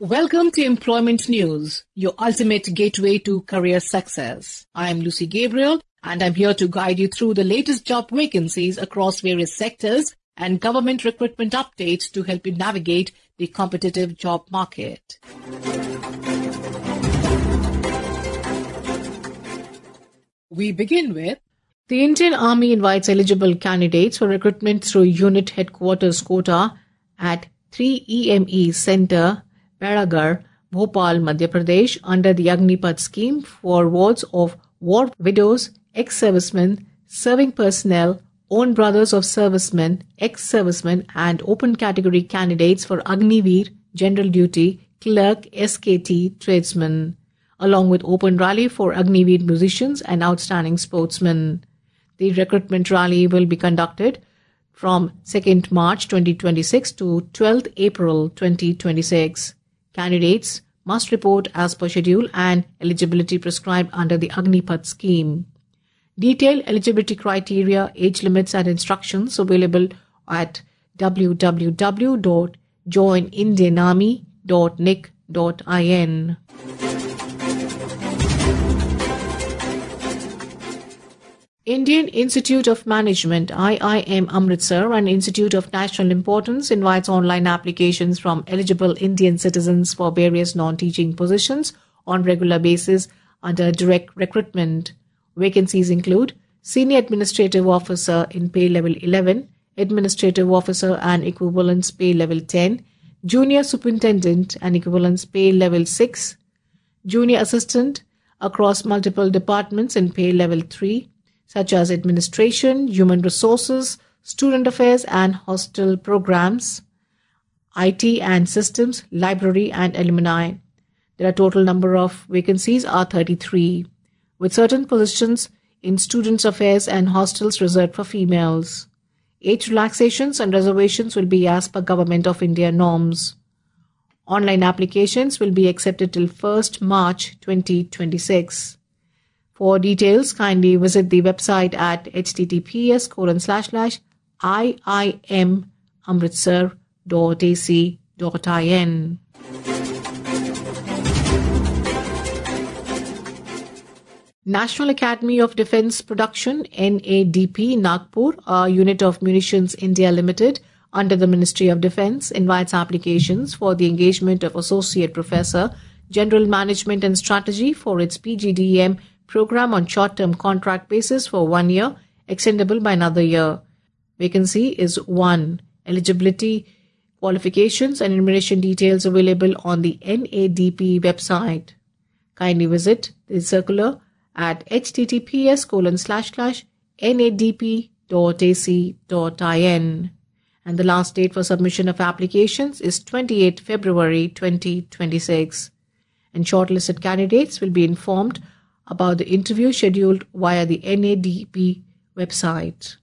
Welcome to Employment News, your ultimate gateway to career success. I am Lucy Gabriel, and I'm here to guide you through the latest job vacancies across various sectors and government recruitment updates to help you navigate the competitive job market. We begin with the Indian Army invites eligible candidates for recruitment through unit headquarters quota at 3 EME Center, Baragarh, Bhopal, Madhya Pradesh under the Agnipath scheme for wards of war widows, ex-servicemen, serving personnel, own brothers of servicemen, ex-servicemen and open category candidates for Agniveer, general duty, clerk, SKT, tradesmen, along with open rally for Agniveer musicians and outstanding sportsmen. The recruitment rally will be conducted from 2nd March 2026 to 12th April 2026. Candidates must report as per schedule and eligibility prescribed under the Agnipath scheme. Detailed eligibility criteria, age limits and instructions available at www.joinindianarmy.nic.in. Indian Institute of Management IIM Amritsar, an institute of national importance, invites online applications from eligible Indian citizens for various non-teaching positions on regular basis under direct recruitment. Vacancies include Senior Administrative Officer in pay level 11, Administrative Officer and equivalence pay level 10, Junior Superintendent and equivalence pay level 6, Junior Assistant across multiple departments in pay level 3, such as administration, human resources, student affairs and hostel programs, IT and systems, library and alumni. Their total number of vacancies are 33, with certain positions in students affairs and hostels reserved for females. Age relaxations and reservations will be as per Government of India norms. Online applications will be accepted till 1st March 2026. For details, kindly visit the website at https://iimamritsar.ac.in. National Academy of Defence Production NADP Nagpur, a unit of Munitions India Limited under the Ministry of Defence, invites applications for the engagement of Associate Professor, General Management and Strategy for its PGDM program on short-term contract basis for 1 year, extendable by another year. Vacancy is 1. Eligibility, qualifications and enumeration details available on the NADP website. Kindly visit the circular at https://nadp.ac.in. And the last date for submission of applications is 28 February 2026. And shortlisted candidates will be informed about the interview scheduled via the NADP website.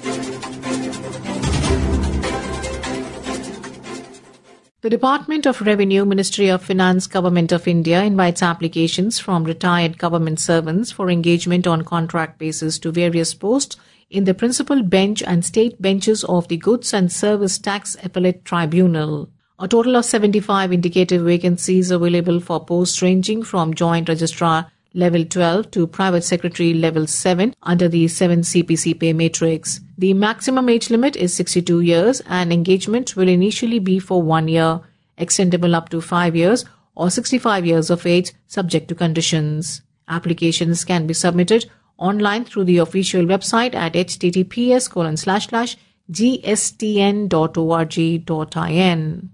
The Department of Revenue, Ministry of Finance, Government of India invites applications from retired government servants for engagement on contract basis to various posts in the Principal Bench and State Benches of the Goods and Service Tax Appellate Tribunal. A total of 75 indicative vacancies available for posts ranging from Joint Registrar Level 12 to Private Secretary Level 7 under the 7 CPC pay matrix. The maximum age limit is 62 years and engagement will initially be for 1 year, extendable up to 5 years or 65 years of age subject to conditions. Applications can be submitted online through the official website at https://gstn.org.in.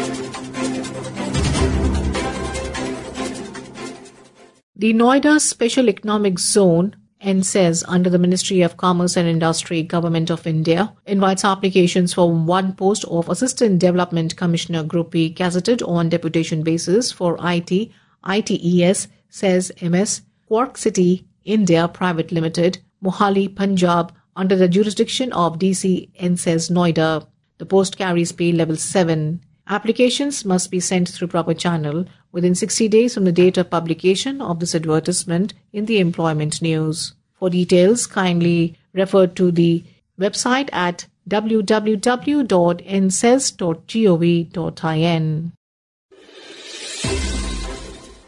The Noida Special Economic Zone, NCEZ, under the Ministry of Commerce and Industry, Government of India, invites applications for one post of Assistant Development Commissioner Group E, gazetted on deputation basis for IT, ITES, SEZ MS, Quark City, India Private Limited, Mohali, Punjab, under the jurisdiction of DC NCEZ Noida. The post carries pay level 7. Applications must be sent through proper channel within 60 days from the date of publication of this advertisement in the Employment News. For details, kindly refer to the website at www.ncez.gov.in.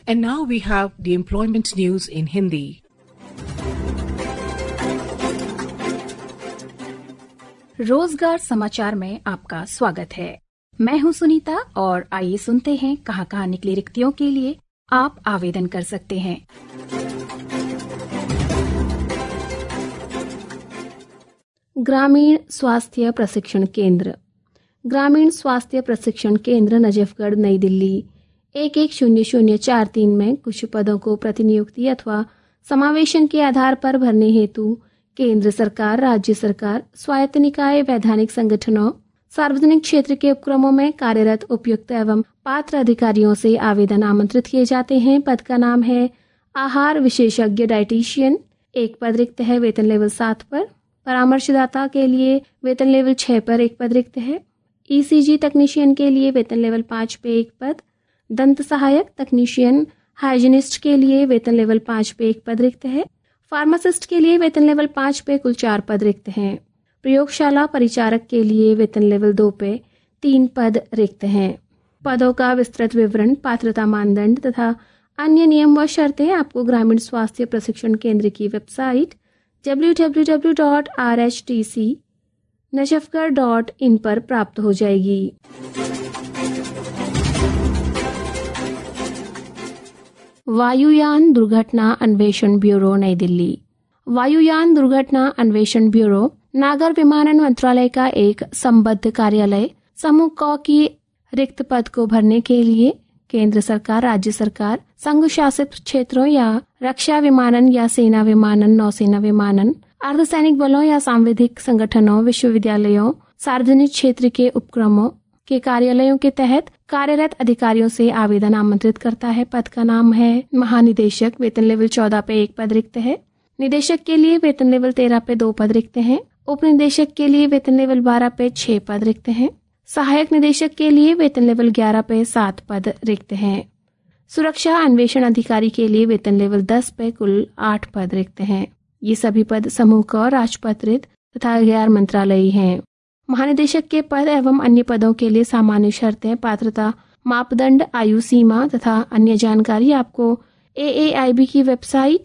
And now we have the employment news in Hindi. रोजगार समाचार में आपका स्वागत है। मैं हूं सुनीता और आइए सुनते हैं कहां निकली रिक्तियों के लिए आप आवेदन कर सकते हैं। ग्रामीण स्वास्थ्य प्रशिक्षण केंद्र। ग्रामीण स्वास्थ्य प्रशिक्षण केंद्र नजफगढ़ नई दिल्ली 110043 में कुछ पदों को प्रतिनियुक्ति अथवा समावेशन के आधार पर भरने हेतु केंद्र सरकार, राज्य सरकार, स्वायत्त निकाय, वैधानिक संगठनों, सार्वजनिक क्षेत्र के उपक्रमों में कार्यरत उपयुक्त एवं पात्र अधिकारियों से आवेदन आमंत्रित किए जाते हैं। पद का नाम है आहार विशेषज्ञ डाइटिशियन। एक पद रिक्त है, वेतन लेवल 7 पर। परामर्शदाता के लिए वेतन लेवल 6 पर एक पद रिक्त है। ईसीजी तकनीशियन के लिए वेतन लेवल 5 पे एक पद। दंत सहायक तकनीशियन हाइजीनिस्ट के लिए वेतन लेवल 5 पे एक पद रिक्त है। फार्मासिस्ट के लिए वेतन लेवल 5 पे कुल 4 पद रिक्त हैं। प्रयोगशाला परिचारक के लिए वेतन लेवल 2 पे 3 पद रिक्त हैं। पदों का विस्तृत विवरण, पात्रता मानदंड तथा अन्य नियम व शर्तें आपको ग्रामीण स्वास्थ्य प्रशिक्षण केंद्र की वेबसाइट www.rhtc.najafgarh.in पर प्राप्त हो जाएगी। वायुयान दुर्घटना अन्वेषण ब्यूरो नई दिल्ली। वायुयान दुर्घटना अन्वेषण ब्यूरो नागर विमानन मंत्रालय का एक संबद्ध कार्यालय समूह क की रिक्त पद को भरने के लिए केंद्र सरकार, राज्य सरकार, संघ शासित क्षेत्रों या रक्षा विमानन या सेना विमानन, नौसेना विमानन, अर्धसैनिक बलों या सांविधिक संगठनों, विश्वविद्यालयों, सार्वजनिक क्षेत्र के उपक्रमों के कार्यालयों के तहत कार्यरत अधिकारियों से आवेदन आमंत्रित करता है। पद का नाम है महानिदेशक। वेतन लेवल 14 पे एक पद रिक्त है। निदेशक के लिए वेतन लेवल 13 पे 2 पद रिक्त हैं। उप निदेशक के लिए वेतन लेवल 12 पे 6 पद रिक्त हैं। सहायक निदेशक के लिए वेतन लेवल 11 पे 7 पद रिक्त हैं। सुरक्षा अन्वेषण अधिकारी के लिए वेतन लेवल 10 पे कुल 8 पद रिक्त हैं। ये सभी पद समूह क, राजपत्रित तथा गैर मंत्रालयी हैं। महानिदेशक के पद एवं अन्य पदों के लिए सामान्य शर्तें, पात्रता मापदंड, आयु सीमा तथा अन्य जानकारी आपको AAIB की वेबसाइट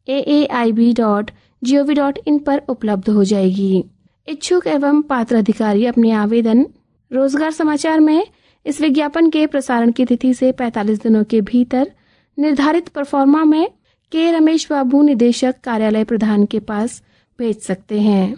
aaib.gov.in पर उपलब्ध हो जाएगी। इच्छुक एवं पात्र अधिकारी अपने आवेदन रोजगार समाचार में इस विज्ञापन के प्रसारण की तिथि से 45 दिनों के भीतर निर्धारित परफॉर्मा में के रमेश बाबू, निदेशक कार्यालय प्रधान के पास भेज सकते हैं।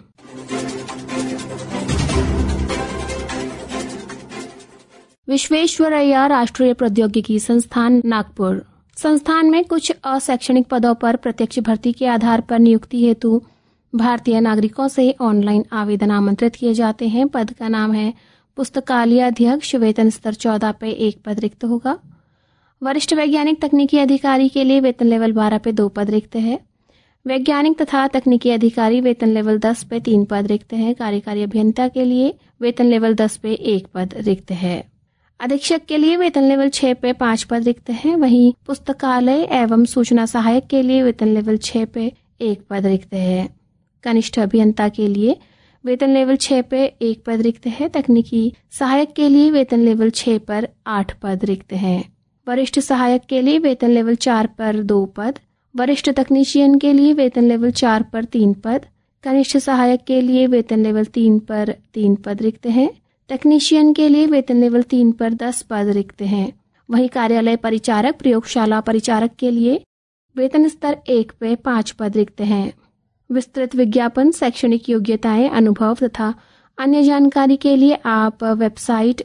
विश्वेश्वरैया राष्ट्रीय प्रौद्योगिकी संस्थान नागपुर। संस्थान में कुछ अशैक्षणिक पदों पर प्रत्यक्ष भर्ती के आधार पर नियुक्ति हेतु भारतीय नागरिकों से ऑनलाइन आवेदन आमंत्रित किए जाते हैं। पद का नाम है पुस्तकालय अध्यक्ष। वेतन स्तर 14 पे एक पद रिक्त होगा। वरिष्ठ वैज्ञानिक तकनीकी अधिकारी के लिए वेतन लेवल 12 पे 2 पद रिक्त है। वैज्ञानिक तथा तकनीकी अधिकारी वेतन लेवल 10 पे 3 पद रिक्त है। कार्यकारी अभियंता के लिए वेतन लेवल 10 पे 1 पद रिक्त है। अधीक्षक के लिए वेतन लेवल 6 पे 5 पद रिक्त हैं। वहीं पुस्तकालय एवं सूचना सहायक के लिए वेतन लेवल 6 पे 1 पद रिक्त है। कनिष्ठ अभियंता के लिए वेतन लेवल 6 पे 1 पद रिक्त है। तकनीकी सहायक के लिए वेतन लेवल 6 पर 8 पद रिक्त हैं। वरिष्ठ सहायक के लिए वेतन लेवल 4 पर 2 पद। वरिष्ठ तकनीशियन के लिए वेतन लेवल 4 पर 3 पद। कनिष्ठ सहायक के लिए वेतन लेवल 3 पर 3 पद रिक्त हैं। तकनीशियन के लिए वेतन लेवल 3 पर 10 पद रिक्त हैं। वहीं कार्यालय परिचारक, प्रयोगशाला परिचारक के लिए वेतन स्तर 1 पे 5 पद रिक्त हैं। विस्तृत विज्ञापन, शैक्षणिक योग्यताएं, अनुभव तथा अन्य जानकारी के लिए आप वेबसाइट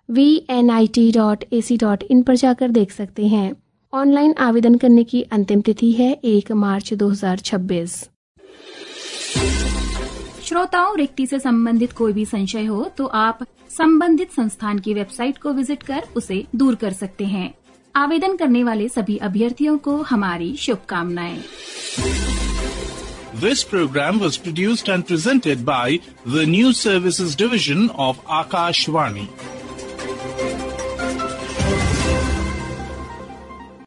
vnit.ac.in पर जाकर देख सकते हैं। ऑनलाइन आवेदन करने की अंतिम तिथि है 1 मार्च 2026। श्रोताओं, रिक्ति से संबंधित कोई भी संशय हो तो आप संबंधित संस्थान की वेबसाइट को विजिट कर उसे दूर कर सकते हैं। आवेदन करने वाले सभी अभ्यर्थियों को हमारी शुभकामनाएं। This program was produced and presented by the News Services Division of Akashvani.